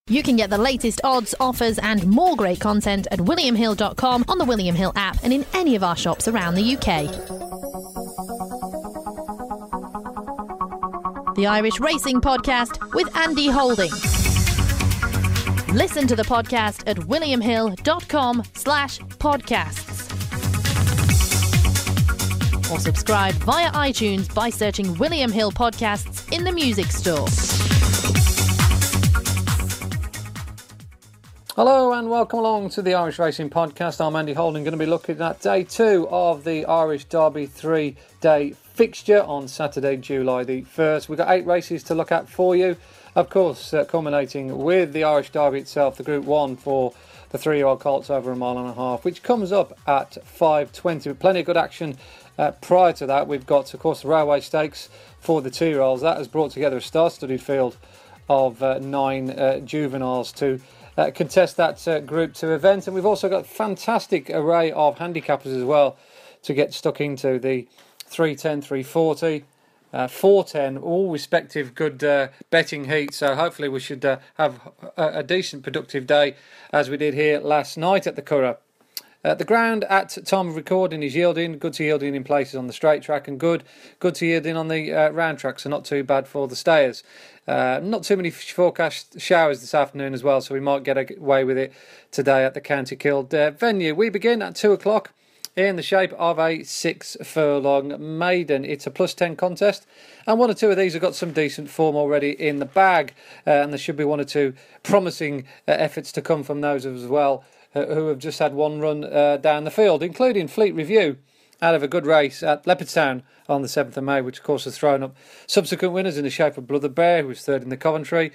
You can get the latest odds, offers and more great content at williamhill.com, on the William Hill app and in any of our shops around the UK. The Irish Racing Podcast with Andy Holding. Listen to the podcast at williamhill.com/podcasts. Or subscribe via iTunes by searching William Hill Podcasts in the music store. Hello and welcome along to the Irish Racing Podcast. I'm Andy Holding, going to be looking at day 2 of the Irish Derby 3-day fixture on Saturday, July the 1st. We've got 8 races to look at for you. Of course, culminating with the Irish Derby itself, the Group 1 for the 3-year-old colts over a mile and a half, which comes up at 5:20 with plenty of good action. Prior to that, we've got, of course, the Railway Stakes for the 2-year-olds. That has brought together a star-studded field of 9 juveniles to contest that Group 2 event. And we've also got a fantastic array of handicappers as well to get stuck into the 310, 340, 410, all respective good betting heats. So hopefully we should have a decent productive day as we did here last night at the Curragh. The ground at time of recording is yielding, good to yielding in places on the straight track and good to yielding on the round track, so not too bad for the stayers. Not too many forecast showers this afternoon as well, so we might get away with it today at the County Kildare venue. We begin at 2 o'clock in the shape of a 6-furlong maiden. It's a +10 contest, and 1 or 2 of these have got some decent form already in the bag, and there should be 1 or 2 promising efforts to come from those as well, who have just had 1 run down the field, including Fleet Review out of a good race at Leopardstown on the 7th of May, which of course has thrown up subsequent winners in the shape of Brother Bear, who was 3rd in the Coventry,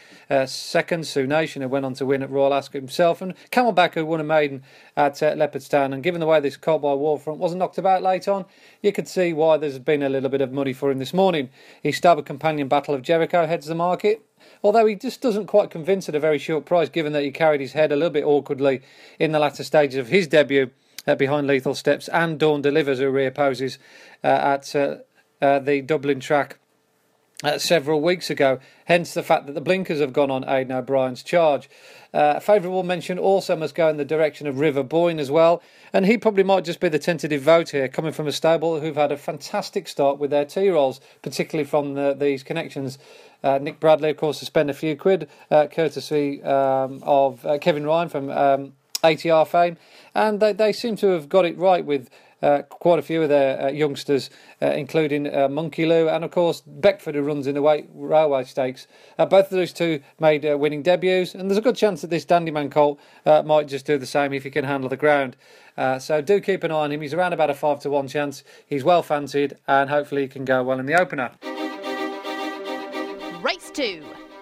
2nd Sioux Nation, who went on to win at Royal Ascot himself, and Camelback, who won a maiden at Leopardstown. And given the way this colt by Warfront wasn't knocked about late on, you could see why there's been a little bit of money for him this morning. His stable companion, Battle of Jericho, heads the market, although he just doesn't quite convince at a very short price, given that he carried his head a little bit awkwardly in the latter stages of his debut behind Lethal Steps and Dawn Delivers, who reopposes at the Dublin track several weeks ago. Hence the fact that the blinkers have gone on Aidan O'Brien's charge. Favourable mention also must go in the direction of River Boyne as well, and he probably might just be the tentative vote here, coming from a stable who've had a fantastic start with their 2-year-olds, particularly from these connections. Nick Bradley, of course, to spend a few quid, courtesy of Kevin Ryan from ATR fame, and they seem to have got it right with quite a few of their youngsters, including Monkey Lou and, of course, Beckford, who runs in the Railway Stakes. Both of those 2 made winning debuts, and there's a good chance that this Dandyman colt might just do the same if he can handle the ground. So do keep an eye on him. He's around about a 5-1 chance. He's well fancied, and hopefully he can go well in the opener. Race 2.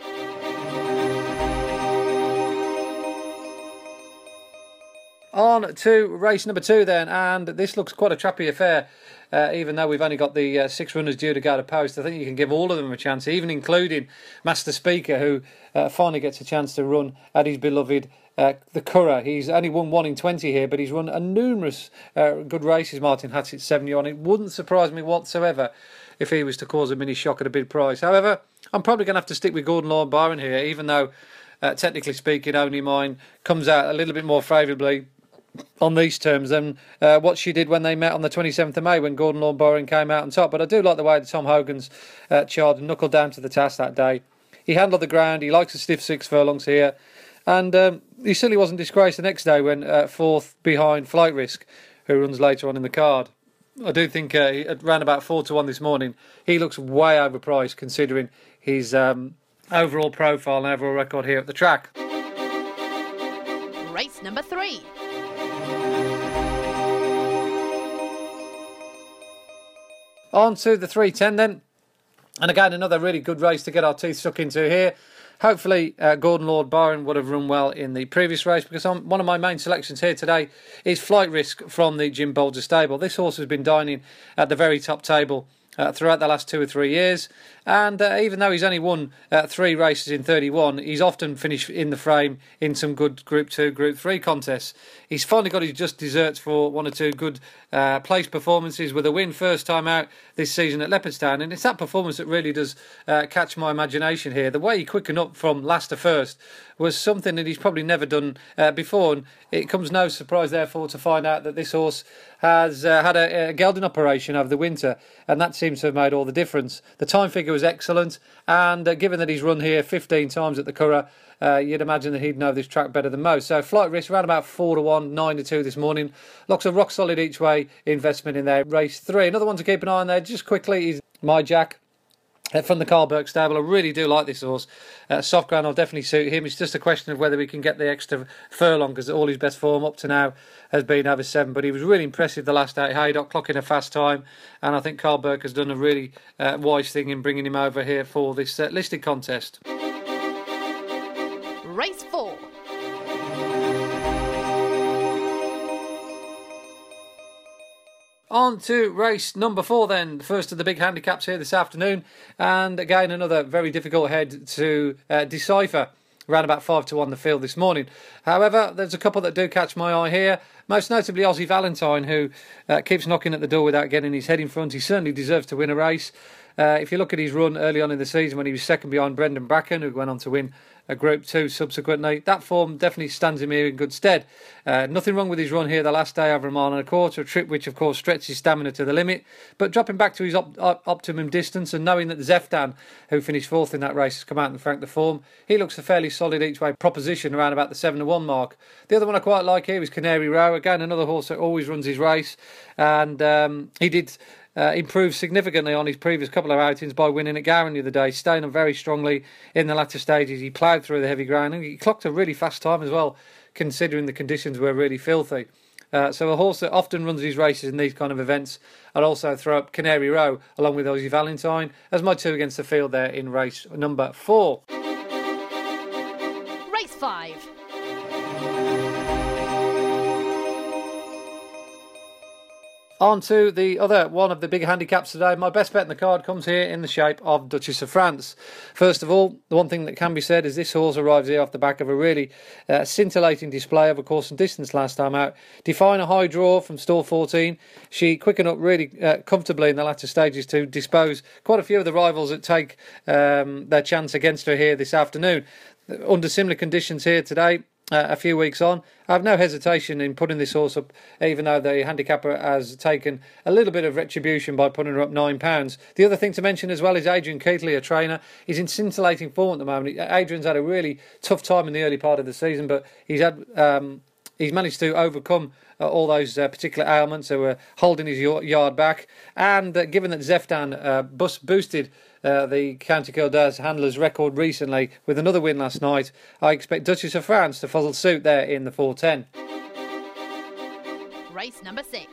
On to race number 2 then, and this looks quite a trappy affair. Even though we've only got the 6 runners due to go to post, I think you can give all of them a chance, even including Master Speaker, who finally gets a chance to run at his beloved the Curragh. He's only won 1 in 20 here, but he's run a numerous good races, Martin Hatchett's 7-year-old. It wouldn't surprise me whatsoever if he was to cause a mini shock at a bid price. However, I'm probably going to have to stick with Gordon Lord Byron here, even though, technically speaking, Only Mine comes out a little bit more favourably on these terms than what she did when they met on the 27th of May when Gordon Lord Byron came out on top. But I do like the way that Tom Hogan's child knuckled down to the task that day. He handled the ground, he likes a stiff 6 furlongs here, and he certainly wasn't disgraced the next day when 4th behind Flight Risk, who runs later on in the card. I do think at round about 4-1 this morning, he looks way overpriced considering his overall profile and overall record here at the track. Race number 3. On to the 310 then. And again, another really good race to get our teeth stuck into here. Hopefully, Gordon Lord Byron would have run well in the previous race, because one of my main selections here today is Flight Risk from the Jim Bolger stable. This horse has been dining at the very top table throughout the last 2 or 3 years. And even though he's only won 3 races in 31, he's often finished in the frame in some good Group 2, Group 3 contests. He's finally got his just desserts for 1 or 2 good place performances, with a win first time out this season at Leopardstown. And it's that performance that really does catch my imagination here. The way he quickened up from last to first was something that he's probably never done before. And it comes no surprise, therefore, to find out that this horse has had a gelding operation over the winter, and that seems to have made all the difference. The time figure was excellent, and given that he's run here 15 times at the Curragh, you'd imagine that he'd know this track better than most. So flight risk around about 4-1, 9-2 this morning. Looks a rock solid each way investment in there. Race 3. Another one to keep an eye on there just quickly is My Jack from the Carl Burke stable. I really do like this horse. Soft ground will definitely suit him. It's just a question of whether we can get the extra furlong, because all his best form up to now has been over 7. But he was really impressive the last out. Haydock clocking a fast time, and I think Carl Burke has done a really wise thing in bringing him over here for this listed contest. Race 4. On to race number 4 then, the first of the big handicaps here this afternoon, and again another very difficult head to decipher. Around about 5-1 the field this morning. However, there's a couple that do catch my eye here, most notably Aussie Valentine, who keeps knocking at the door without getting his head in front. He certainly deserves to win a race. If you look at his run early on in the season when he was second behind Brendan Bracken, who went on to win a Group 2 subsequently, that form definitely stands him here in good stead. Nothing wrong with his run here the last day, over 1.25 miles, a trip which of course stretched his stamina to the limit, but dropping back to his optimum distance, and knowing that Zeftan, who finished 4th in that race, has come out and franked the form, he looks a fairly solid each way proposition around about the 7-1 mark. The other one I quite like here is Canary Row, again another horse that always runs his race, and he did improved significantly on his previous couple of outings by winning at Gowran the other day, staying on very strongly in the latter stages. He ploughed through the heavy ground, and he clocked a really fast time as well, considering the conditions were really filthy. So a horse that often runs his races in these kind of events. I'd also throw up Canary Row along with Aussie Valentine as my 2 against the field there in race number 4. Race 5. On to the other one of the big handicaps today. My best bet in the card comes here in the shape of Duchess of France. First of all, the one thing that can be said is this horse arrives here off the back of a really scintillating display of a course and distance last time out. Define a high draw from stall 14. She quickened up really comfortably in the latter stages to dispose quite a few of the rivals that take their chance against her here this afternoon. Under similar conditions here today, a few weeks on, I have no hesitation in putting this horse up, even though the handicapper has taken a little bit of retribution by putting her up £9. The other thing to mention as well is Adrian Keatley, a trainer. He's in scintillating form at the moment. Adrian's had a really tough time in the early part of the season, but he's managed to overcome all those particular ailments that were holding his yard back. And given that Zeftan boosted the County Kildare handler's record recently with another win last night, I expect Duchess of France to follow suit there in the 4:10. Race number 6.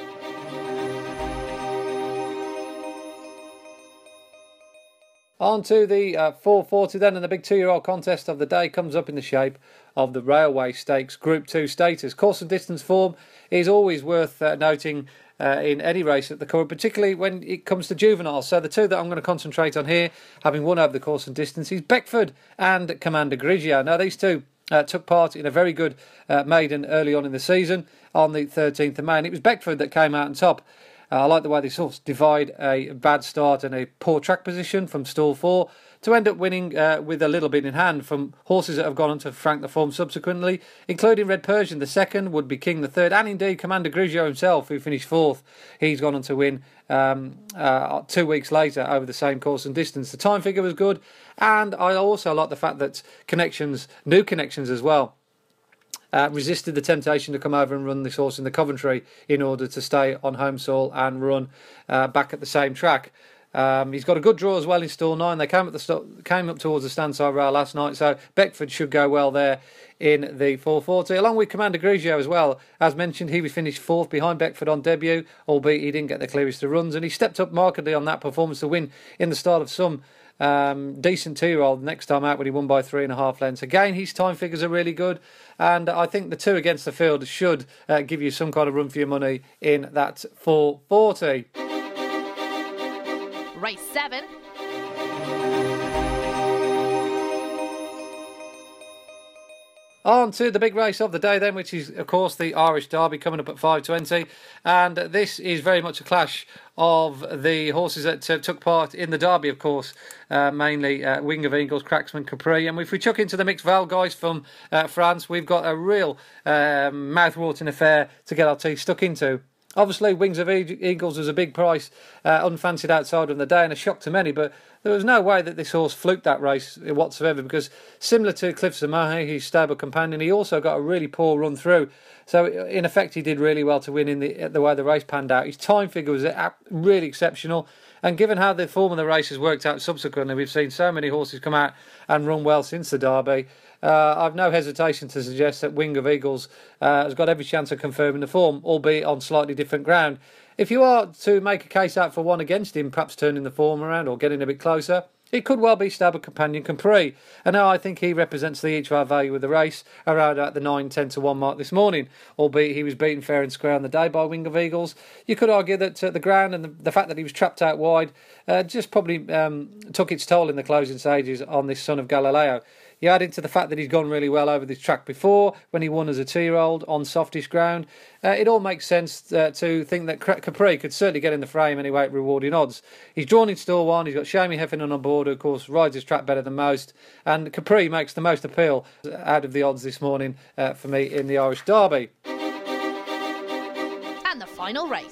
On to the 4:40 then, and the big 2-year-old contest of the day comes up in the shape of the Railway Stakes Group 2 status. Course and distance form is always worth noting in any race at the Curragh, particularly when it comes to juveniles. So the 2 that I'm going to concentrate on here, having won over the course and distance, is Beckford and Commander Grigio. Now these 2 took part in a very good maiden early on in the season on the 13th of May, and it was Beckford that came out on top. I like the way this horse divide a bad start and a poor track position from stall 4 to end up winning with a little bit in hand from horses that have gone on to frank the form subsequently, including Red Persian the 2nd, Would Be King the 3rd, and indeed Commander Grigio himself, who finished 4th. He's gone on to win 2 weeks later over the same course and distance. The time figure was good, and I also like the fact that new connections as well, resisted the temptation to come over and run this horse in the Coventry in order to stay on home soil and run back at the same track. He's got a good draw as well in stall 9. They came up towards the standside rail last night, so Beckford should go well there in the 4:40, along with Commander Grigio as well. As mentioned, he was finished 4th behind Beckford on debut, albeit he didn't get the clearest of runs, and he stepped up markedly on that performance to win in the style of some decent 2-year-old next time out when he won by 3.5 lengths. Again, his time figures are really good, and I think the 2 against the field should give you some kind of run for your money in that 4:40. 11. On to the big race of the day then, which is, of course, the Irish Derby coming up at 5:20. And this is very much a clash of the horses that took part in the Derby, of course, mainly Wing of Eagles, Cracksman, Capri. And if we chuck into the mixed Val guys from France, we've got a real mouth-watering affair to get our teeth stuck into. Obviously, Wings of Eagles was a big price, unfancied outsider of the day and a shock to many, but there was no way that this horse fluked that race whatsoever, because similar to Cliff Zamahe, his stable companion, he also got a really poor run through. So, in effect, he did really well to win in the way the race panned out. His time figure was really exceptional. And given how the form of the race has worked out subsequently, we've seen so many horses come out and run well since the Derby. I've no hesitation to suggest that Wing of Eagles has got every chance of confirming the form, albeit on slightly different ground. If you are to make a case out for one against him, perhaps turning the form around or getting a bit closer, it could well be Stable Companion Capri. And now I think he represents the each-way value of the race around at the 9-10 to 1 mark this morning, albeit he was beaten fair and square on the day by Wing of Eagles. You could argue that the ground and the fact that he was trapped out wide just probably took its toll in the closing stages on this Son of Galileo. You add into the fact that he's gone really well over this track before, when he won as a 2-year-old on softish ground. It all makes sense to think that Capri could certainly get in the frame anyway at rewarding odds. He's drawn in stall 1, he's got Shamie Heffernan on board, who of course rides his track better than most, and Capri makes the most appeal out of the odds this morning for me in the Irish Derby. And the final race.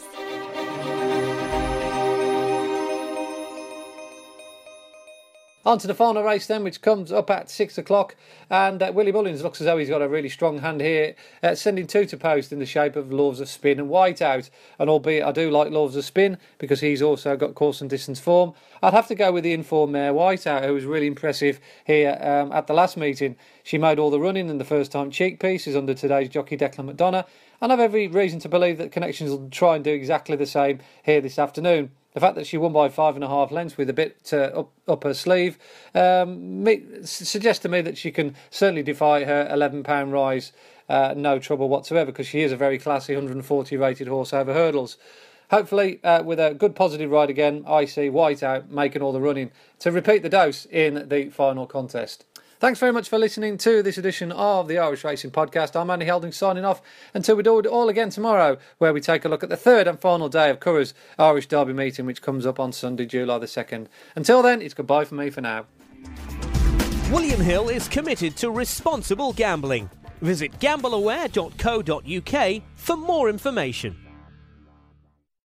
On to the final race then, which comes up at 6 o'clock. And Willie Mullins looks as though he's got a really strong hand here, sending 2 to post in the shape of Loves of Spin and Whiteout. And albeit I do like Loves of Spin, because he's also got course and distance form, I'd have to go with the informed mare Whiteout, who was really impressive here at the last meeting. She made all the running in the first-time cheek piece, is under today's jockey Declan McDonough. And I've every reason to believe that Connections will try and do exactly the same here this afternoon. The fact that she won by 5.5 lengths with a bit up her sleeve suggests to me that she can certainly defy her £11 rise, no trouble whatsoever, because she is a very classy 140 rated horse over hurdles. Hopefully, with a good positive ride again, I see Whiteout making all the running to repeat the dose in the final contest. Thanks very much for listening to this edition of the Irish Racing Podcast. I'm Andy Helding signing off until we do it all again tomorrow, where we take a look at the third and final day of Curragh's Irish Derby meeting, which comes up on Sunday, July the 2nd. Until then, it's goodbye from me for now. William Hill is committed to responsible gambling. Visit gambleaware.co.uk for more information.